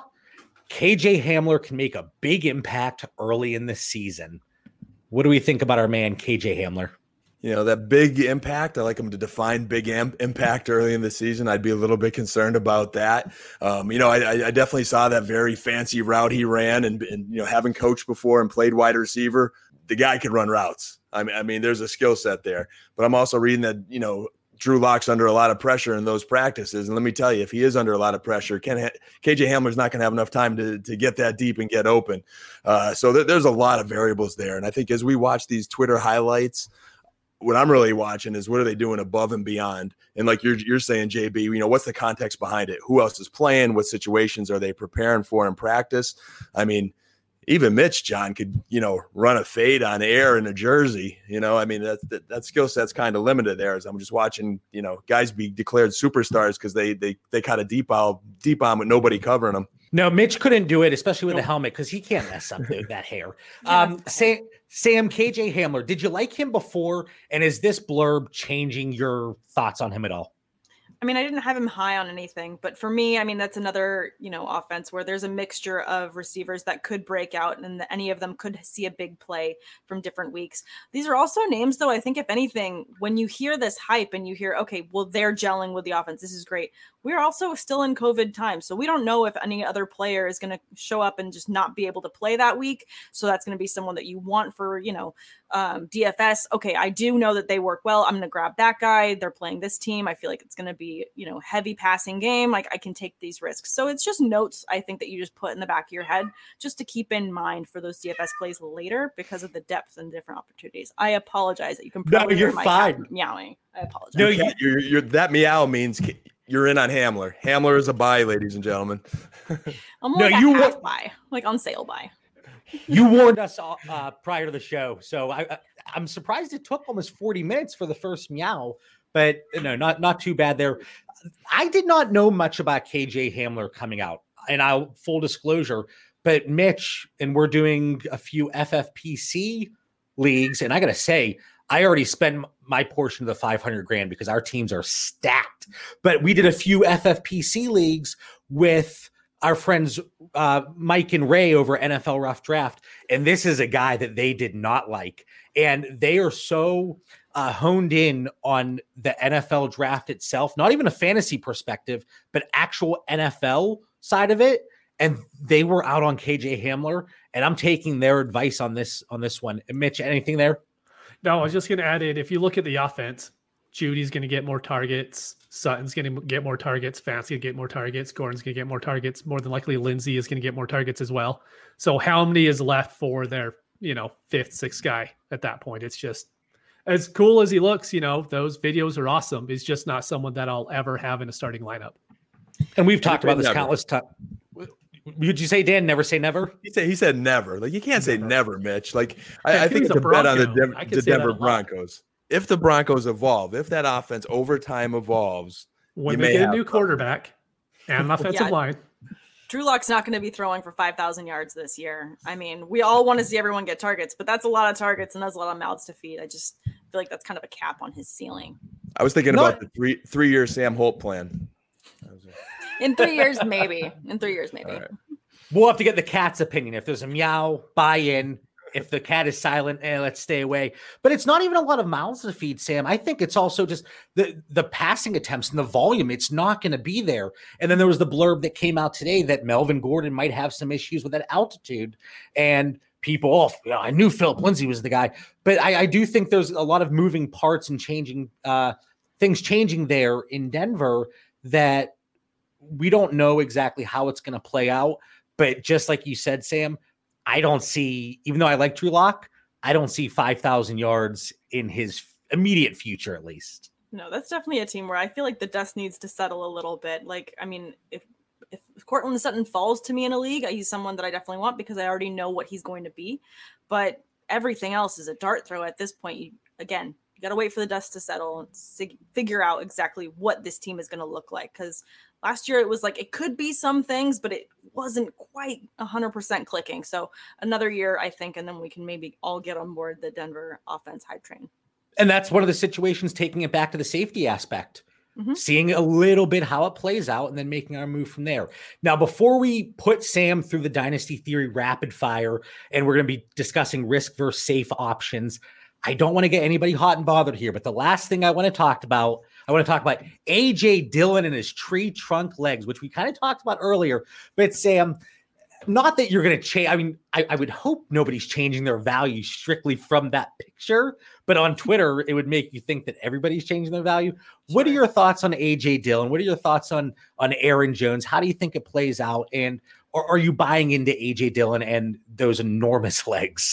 K J Hamler can make a big impact early in the season. What do we think about our man, K J Hamler? You know, that big impact, I like him to define big am- impact early in the season. I'd be a little bit concerned about that. Um, you know, I, I definitely saw that very fancy route he ran and, and, you know, having coached before and played wide receiver, the guy could run routes. I mean, I mean, there's a skill set there. But I'm also reading that, you know, Drew Lock's under a lot of pressure in those practices. And let me tell you, if he is under a lot of pressure, Ken ha- K J Hamler's not going to have enough time to, to get that deep and get open. Uh, so th- there's a lot of variables there. And I think as we watch these Twitter highlights, what I'm really watching is what are they doing above and beyond? And like you're you're saying, J B, you know, what's the context behind it? Who else is playing? What situations are they preparing for in practice? I mean, even Mitch, John, could, you know, run a fade on air in a jersey. You know, I mean, that that, that skill set's kind of limited there. As I'm just watching, you know, guys be declared superstars because they they they kind of deep out deep on with nobody covering them. No, Mitch couldn't do it, especially with nope. the helmet, because he can't mess up the, that hair. Um, Sam, Sam, K J Hamler, did you like him before? And is this blurb changing your thoughts on him at all? I mean, I didn't have him high on anything, but for me, I mean, that's another, you know, offense where there's a mixture of receivers that could break out and the, any of them could see a big play from different weeks. These are also names, though, I think, if anything, when you hear this hype and you hear, okay, well, they're gelling with the offense, this is great. We're also still in COVID time, so we don't know if any other player is going to show up and just not be able to play that week. So that's going to be someone that you want for, you know, um, D F S. Okay, I do know that they work well. I'm going to grab that guy. They're playing this team. I feel like it's going to be, you know, heavy passing game. Like I can take these risks. So it's just notes, I think, that you just put in the back of your head just to keep in mind for those D F S plays later because of the depth and different opportunities. I apologize that you can probably no, you're hear my fine. cat meowing. I apologize. No, you, you're, you're, that meow means you're in on Hamler. Hamler is a buy, ladies and gentlemen. I'm more no, like you a half wa- buy, like on sale buy. You warned us uh, prior to the show, so I, I, I'm surprised it took almost forty minutes for the first meow, but no, not not too bad there. I did not know much about K J Hamler coming out, and I'll full disclosure, but Mitch and we're doing a few F F P C leagues, and I gotta say, I already spent my portion of the five hundred grand because our teams are stacked. But we did a few F F P C leagues with our friends uh, Mike and Ray over N F L Rough Draft, and this is a guy that they did not like. And they are so uh, honed in on the N F L draft itself, not even a fantasy perspective, but actual N F L side of it. And they were out on K J Hamler, and I'm taking their advice on this on this one. Mitch, anything there? No, I was just going to add in, if you look at the offense, Judy's going to get more targets. Sutton's going to get more targets. Fant's going to get more targets. Gordon's going to get more targets. More than likely, Lindsay is going to get more targets as well. So how many is left for their, you know, fifth, sixth guy at that point? It's just as cool as he looks, you know, those videos are awesome. He's just not someone that I'll ever have in a starting lineup. And we've talked about this never. countless times. Would you say, Dan, never say never? He said he said never. Like you can't say Never. never, Mitch. Like I, If I he think was it's a a bet on the, Bronco, Dem- I could the say that Denver a lot. Broncos. If the Broncos evolve, if that offense over time evolves, When you they may get a have new something. quarterback and an offensive Yeah. line, Drew Lock's not going to be throwing for five thousand yards this year. I mean, we all want to see everyone get targets, but that's a lot of targets and that's a lot of mouths to feed. I just feel like that's kind of a cap on his ceiling. I was thinking No. about the three three year Sam Holt plan. That was it. In three years, maybe. In three years, maybe. All right. We'll have to get the cat's opinion. If there's a meow, buy in. If the cat is silent, eh, let's stay away. But it's not even a lot of mouths to feed, Sam. I think it's also just the, the passing attempts and the volume. It's not going to be there. And then there was the blurb that came out today that Melvin Gordon might have some issues with that altitude. And people, oh, you know, I knew Philip Lindsay was the guy. But I, I do think there's a lot of moving parts and changing uh, things changing there in Denver that we don't know exactly how it's going to play out. But just like you said, Sam, I don't see, even though I like Drew Lock, I don't see five thousand yards in his immediate future, at least. No, that's definitely a team where I feel like the dust needs to settle a little bit. Like, I mean, if if Cortland Sutton falls to me in a league, he's someone that I definitely want because I already know what he's going to be. But everything else is a dart throw at this point. You, again, you got to wait for the dust to settle and sig- figure out exactly what this team is going to look like. Because last year it was like it could be some things, but it wasn't quite one hundred percent clicking. So another year, I think, and then we can maybe all get on board the Denver offense hype train. And that's one of the situations, taking it back to the safety aspect, Mm-hmm. seeing a little bit how it plays out and then making our move from there. Now, before we put Sam through the Dynasty Theory rapid fire, and we're going to be discussing risk versus safe options, I don't want to get anybody hot and bothered here, but the last thing I want to talk about, I want to talk about A J Dillon and his tree trunk legs, which we kind of talked about earlier. But Sam, not that you're going to change. I mean, I, I would hope nobody's changing their value strictly from that picture, but on Twitter, it would make you think that everybody's changing their value. Sure. What are your thoughts on A J Dillon? What are your thoughts on, on Aaron Jones? How do you think it plays out? And or are you buying into A J Dillon and those enormous legs?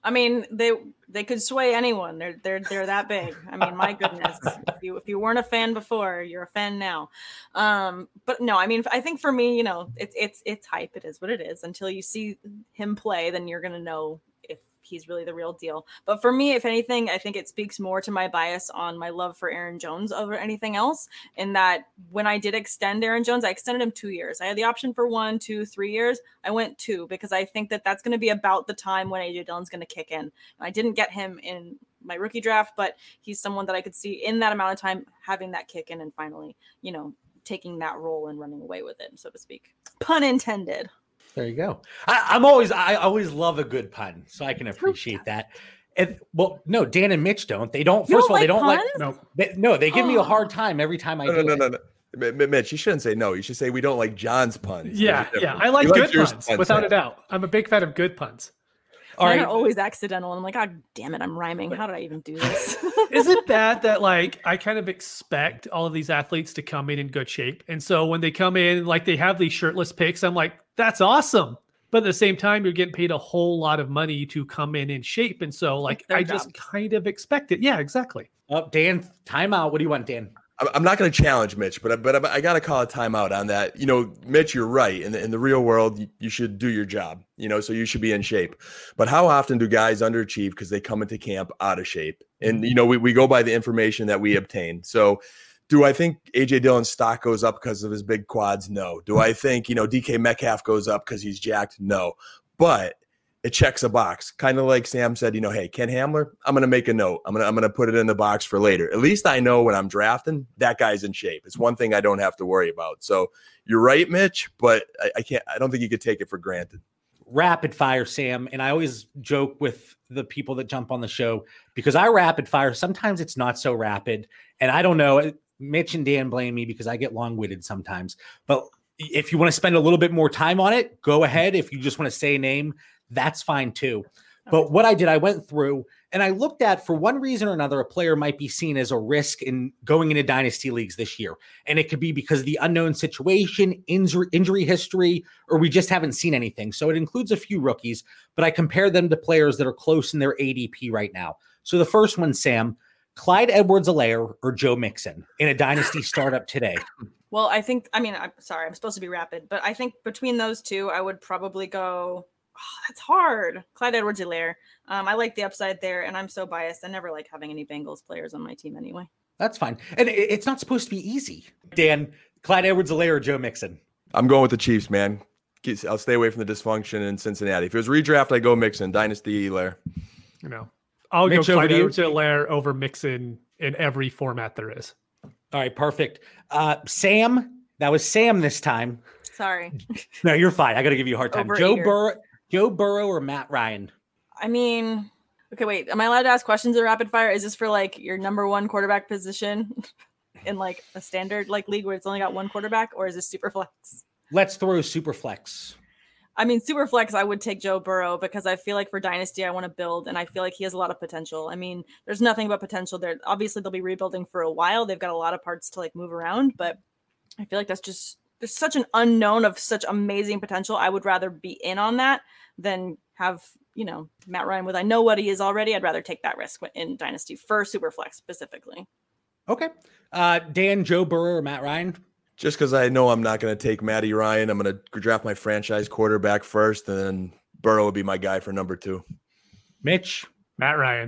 I mean, they they could sway anyone. They're they're they're that big. I mean, my goodness. If you if you weren't a fan before, you're a fan now. Um, but no, I mean, I think for me, you know, it's it's it's hype. It is what it is. Until you see him play, then you're gonna know if he's really the real deal. But for me, if anything, I think it speaks more to my bias on my love for Aaron Jones over anything else. In that when I did extend Aaron Jones, I extended him two years. I had the option for one, two, three years. I went two because I think that that's going to be about the time when A J Dillon's going to kick in. I didn't get him in my rookie draft, but he's someone that I could see in that amount of time having that kick in and finally, you know, taking that role and running away with it, so to speak. Pun intended. There you go. I, I'm always, I always love a good pun, so I can appreciate that. And well, no, Dan and Mitch don't. They don't. You first don't of all, like they don't puns? like. No, they, no, they give me a hard time every time I No, do no, it. no, no, no. M- Mitch, you shouldn't say no. You should say we don't like John's puns. Yeah, There's a yeah. difference. I like We good your puns, puns, without yeah. a doubt. I'm a big fan of good puns. All Mine right. are always accidental. And I'm like, oh, damn it, I'm rhyming. How did I even do this? Is it bad that like I kind of expect all of these athletes to come in in good shape, and so when they come in, like they have these shirtless pics, I'm like, that's awesome. But at the same time, you're getting paid a whole lot of money to come in in shape, and so like their I just job. kind of expect it. Yeah, exactly. Oh, Dan, timeout. What do you want, Dan? I'm- I'm not going to challenge Mitch, but I- but I got to call a timeout on that. You know, Mitch, you're right. In the, in the real world, you, you should do your job. You know, so you should be in shape. But how often do guys underachieve because they come into camp out of shape? And you know, we we go by the information that we obtain. So. Do I think A J Dillon's stock goes up because of his big quads? No. Do I think, you know, D K Metcalf goes up because he's jacked? No. But it checks a box. Kind of like Sam said, you know, hey, Ken Hamler, I'm going to make a note. I'm going to I'm going to put it in the box for later. At least I know when I'm drafting, that guy's in shape. It's one thing I don't have to worry about. So you're right, Mitch, but I, I can't I don't think you could take it for granted. Rapid fire, Sam. And I always joke with the people that jump on the show because I rapid fire. Sometimes it's not so rapid. And I don't know. Mitch and Dan blame me because I get long-winded sometimes. But if you want to spend a little bit more time on it, go ahead. If you just want to say a name, that's fine too. But what I did, I went through and I looked at, for one reason or another, a player might be seen as a risk in going into dynasty leagues this year. And it could be because of the unknown situation, injury, injury history, or we just haven't seen anything. So it includes a few rookies, but I compare them to players that are close in their A D P right now. So the first one, Sam, Clyde Edwards-Helaire or Joe Mixon in a dynasty startup today? Well, I think, I mean, I'm sorry, I'm supposed to be rapid, but I think between those two, I would probably go, oh, that's hard. Clyde Edwards-Helaire. Um, I like the upside there, and I'm so biased. I never like having any Bengals players on my team anyway. That's fine. And it- it's not supposed to be easy. Dan, Clyde Edwards-Helaire or Joe Mixon? I'm going with the Chiefs, man. I'll stay away from the dysfunction in Cincinnati. If it was redraft, I go Mixon. Dynasty, Helaire. You know, I'll Mitch, go over Clyde to you. Edwards-Helaire over Mixon in every format there is. All right, perfect. Uh, Sam, that was Sam this time. Sorry. No, you're fine. I got to give you a hard time. Joe Overeager. Burrow, Joe Burrow or Matt Ryan? I mean, okay, wait. Am I allowed to ask questions in rapid fire? Is this for like your number one quarterback position in like a standard like league where it's only got one quarterback, or is this super flex? Let's throw super flex. I mean, super flex, I would take Joe Burrow because I feel like for dynasty, I want to build, and I feel like he has a lot of potential. I mean, there's nothing but potential there. Obviously, they'll be rebuilding for a while. They've got a lot of parts to like move around, but I feel like that's just there's such an unknown of such amazing potential. I would rather be in on that than have, you know, Matt Ryan with I know what he is already. I'd rather take that risk in dynasty for super flex specifically. Okay. Uh, Dan, Joe Burrow or Matt Ryan? Just because I know I'm not going to take Matty Ryan, I'm going to draft my franchise quarterback first, and then Burrow would be my guy for number two. Mitch? Matt Ryan.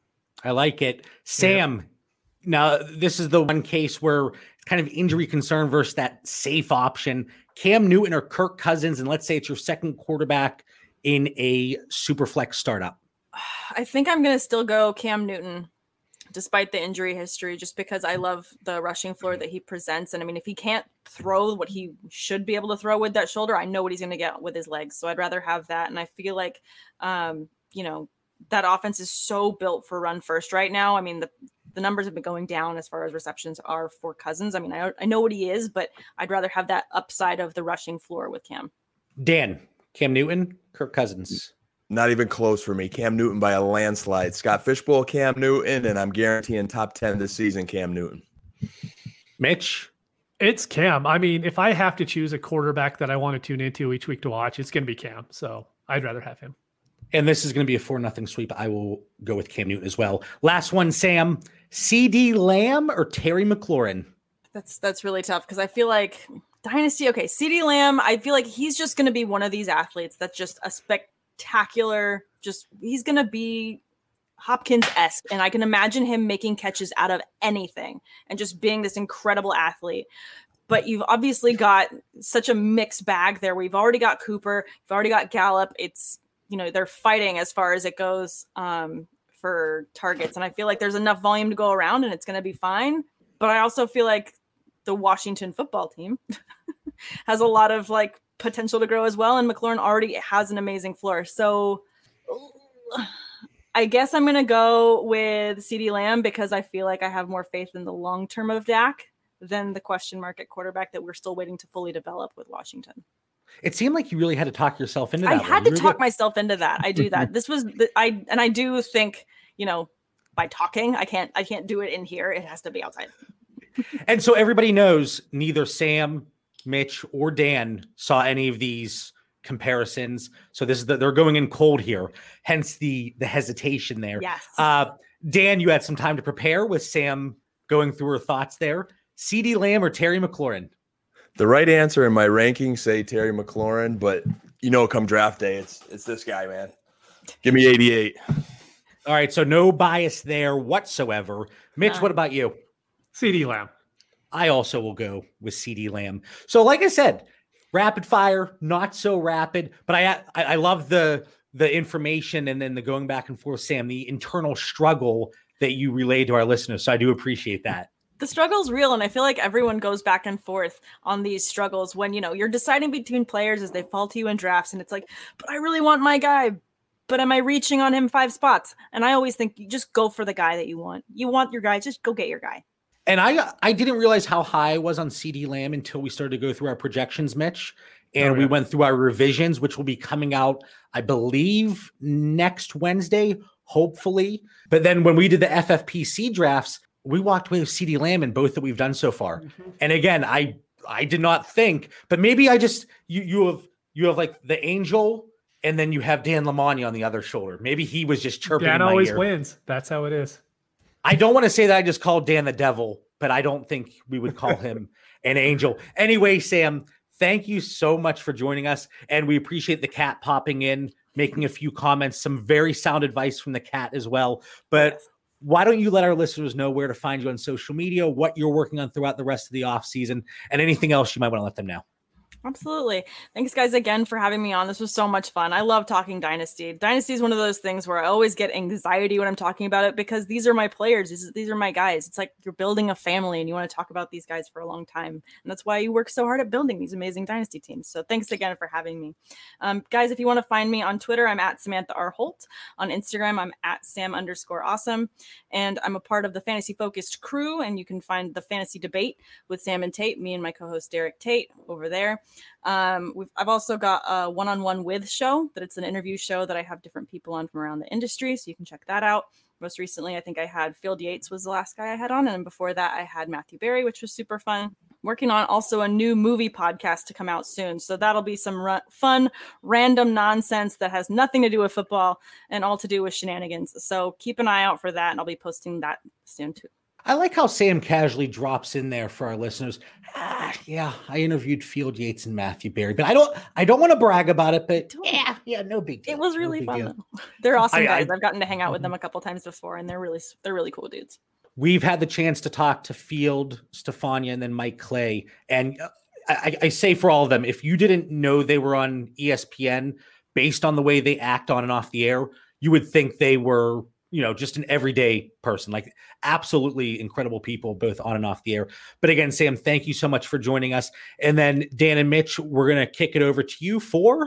I like it. Sam, now this is the one case where it's kind of injury concern versus that safe option. Cam Newton or Kirk Cousins, and let's say it's your second quarterback in a super flex startup. I think I'm going to still go Cam Newton despite the injury history, just because I love the rushing floor that he presents. And I mean, if he can't throw what he should be able to throw with that shoulder, I know what he's going to get with his legs. So I'd rather have that. And I feel like, um, you know, that offense is so built for run first right now. I mean, the, the numbers have been going down as far as receptions are for Cousins. I mean, I, I know what he is, but I'd rather have that upside of the rushing floor with Cam. Dan, Cam Newton, Kirk Cousins. Not even close for me. Cam Newton by a landslide. Scott Fishbowl, Cam Newton, and I'm guaranteeing top ten this season, Cam Newton. Mitch? It's Cam. I mean, if I have to choose a quarterback that I want to tune into each week to watch, it's going to be Cam. So I'd rather have him. And this is going to be a four nothing sweep. I will go with Cam Newton as well. Last one, Sam. CeeDee Lamb or Terry McLaurin? That's that's really tough because I feel like Dynasty, okay, CeeDee Lamb, I feel like he's just going to be one of these athletes that's just a spectacular, just he's going to be Hopkins-esque, and I can imagine him making catches out of anything and just being this incredible athlete. But you've obviously got such a mixed bag there. We've already got Cooper, you've already got Gallup. It's, you know, they're fighting as far as it goes um, for targets. And I feel like there's enough volume to go around and it's going to be fine. But I also feel like the Washington football team has a lot of like potential to grow as well. And McLaurin already has an amazing floor. So I guess I'm going to go with CeeDee Lamb because I feel like I have more faith in the long term of Dak than the question mark at quarterback that we're still waiting to fully develop with Washington. It seemed like you really had to talk yourself into that. I had one. to talk myself into that. I do that. This was the, I and I do think, you know, by talking, I can't I can't do it in here. It has to be outside. And so everybody knows neither Sam, Mitch, or Dan saw any of these comparisons. So this is the, they're going in cold here. Hence the the hesitation there. Yes. Uh, Dan, you had some time to prepare with Sam going through her thoughts there. CeeDee Lamb or Terry McLaurin? The right answer in my rankings say Terry McLaurin, but you know, come draft day, it's it's this guy, man. Give me eighty-eight. All right, so no bias there whatsoever. Mitch, uh, what about you? CeeDee Lamb. I also will go with CeeDee Lamb. So like I said, rapid fire, not so rapid, but I I, I love the the information and then the going back and forth, Sam, the internal struggle that you relayed to our listeners. So I do appreciate that. The struggle's real, and I feel like everyone goes back and forth on these struggles when, you know, you're deciding between players as they fall to you in drafts, and it's like, but I really want my guy, but am I reaching on him five spots? And I always think you just go for the guy that you want. You want your guy, just go get your guy. And I I didn't realize how high I was on CeeDee Lamb until we started to go through our projections, Mitch, and oh, yeah. we went through our revisions, which will be coming out, I believe, next Wednesday, hopefully. But then when we did the F F P C drafts, we walked away with CeeDee Lamb in both that we've done so far. Mm-hmm. And again, I I did not think, but maybe I just you you have you have like the angel, and then you have Dan Lamagna on the other shoulder. Maybe he was just chirping. Dan in my always ear. wins. That's how it is. I don't want to say that I just called Dan the devil, but I don't think we would call him an angel. Anyway, Sam, thank you so much for joining us, and we appreciate the cat popping in, making a few comments, some very sound advice from the cat as well. But why don't you let our listeners know where to find you on social media, what you're working on throughout the rest of the off season, and anything else you might want to let them know? Absolutely. Thanks, guys, again for having me on. This was so much fun. I love talking Dynasty. Dynasty is one of those things where I always get anxiety when I'm talking about it because these are my players. These, these are my guys. It's like you're building a family and you want to talk about these guys for a long time. And that's why you work so hard at building these amazing Dynasty teams. So thanks again for having me. Um, guys, if you want to find me on Twitter, I'm at Samantha R. Holt. On Instagram, I'm at Sam underscore awesome. And I'm a part of the Fantasy Focused crew. And you can find the Fantasy Debate with Sam and Tate, me and my co-host Derek Tate over there. Um, we've, I've also got a one-on-one with show that it's an interview show that I have different people on from around the industry. So you can check that out. Most recently, I think I had Field Yates was the last guy I had on. And before that, I had Matthew Berry, which was super fun. Working on also a new movie podcast to come out soon. So that'll be some ru- fun, random nonsense that has nothing to do with football and all to do with shenanigans. So keep an eye out for that. And I'll be posting that soon too. I like how Sam casually drops in there for our listeners. Ah, yeah, I interviewed Field Yates and Matthew Berry, but I don't I don't want to brag about it, but yeah, yeah, no big deal. It was really no fun. They're awesome I, guys. I, I've gotten to hang out with them a couple times before, and they're really they're really cool dudes. We've had the chance to talk to Field, Stefania, and then Mike Clay. And I, I say for all of them, if you didn't know they were on E S P N based on the way they act on and off the air, you would think they were, you know, just an everyday person, like absolutely incredible people, both on and off the air. But again, Sam, thank you so much for joining us. And then Dan and Mitch, we're going to kick it over to you for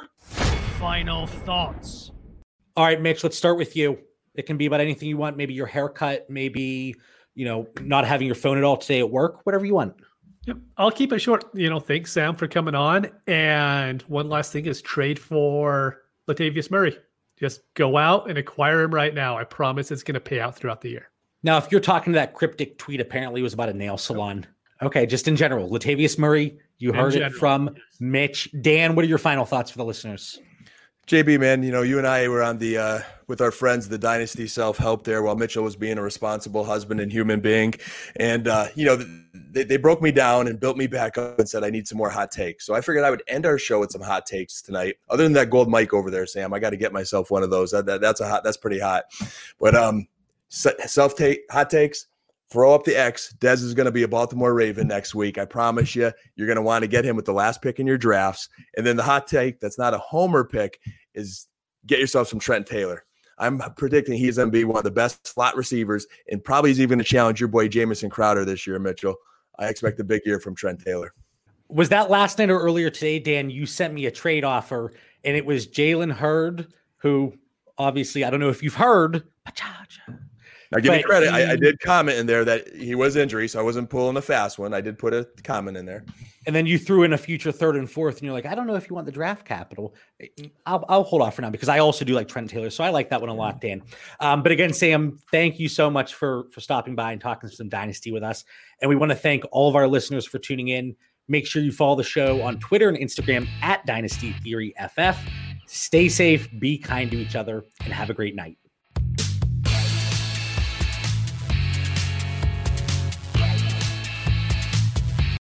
final thoughts. All right, Mitch, let's start with you. It can be about anything you want. Maybe your haircut, maybe, you know, not having your phone at all today at work, whatever you want. Yep. I'll keep it short. You know, thanks, Sam, for coming on. And one last thing is trade for Latavius Murray. Just go out and acquire him right now. I promise it's going to pay out throughout the year. Now, if you're talking to that cryptic tweet, apparently it was about a nail salon. Okay, just in general, Latavius Murray, you heard it from Mitch. Dan, what are your final thoughts for the listeners? J B, man, you know, you and I were on the, uh, with our friends, the Dynasty Self-Help there while Mitchell was being a responsible husband and human being. And, uh, you know, they, they broke me down and built me back up and said, I need some more hot takes. So I figured I would end our show with some hot takes tonight. Other than that gold mic over there, Sam, I got to get myself one of those. That, that, that's a hot, that's pretty hot. But um, self-take, hot takes. Throw up the X. Dez is going to be a Baltimore Raven next week. I promise you, you're going to want to get him with the last pick in your drafts. And then the hot take that's not a homer pick is get yourself some Trent Taylor. I'm predicting he's going to be one of the best slot receivers, and probably he's even going to challenge your boy Jamison Crowder this year, Mitchell. I expect a big year from Trent Taylor. Was that last night or earlier today, Dan? You sent me a trade offer, and it was Jalen Hurd, who obviously, I don't know if you've heard, now, give but me credit. He, I, I did comment in there that he was injured, so I wasn't pulling a fast one. I did put a comment in there. And then you threw in a future third and fourth, and you're like, I don't know if you want the draft capital. I'll, I'll hold off for now because I also do like Trent Taylor, so I like that one a lot, Dan. Um, but again, Sam, thank you so much for, for stopping by and talking some Dynasty with us. And we want to thank all of our listeners for tuning in. Make sure you follow the show on Twitter and Instagram at Dynasty Theory F F. Stay safe, be kind to each other, and have a great night.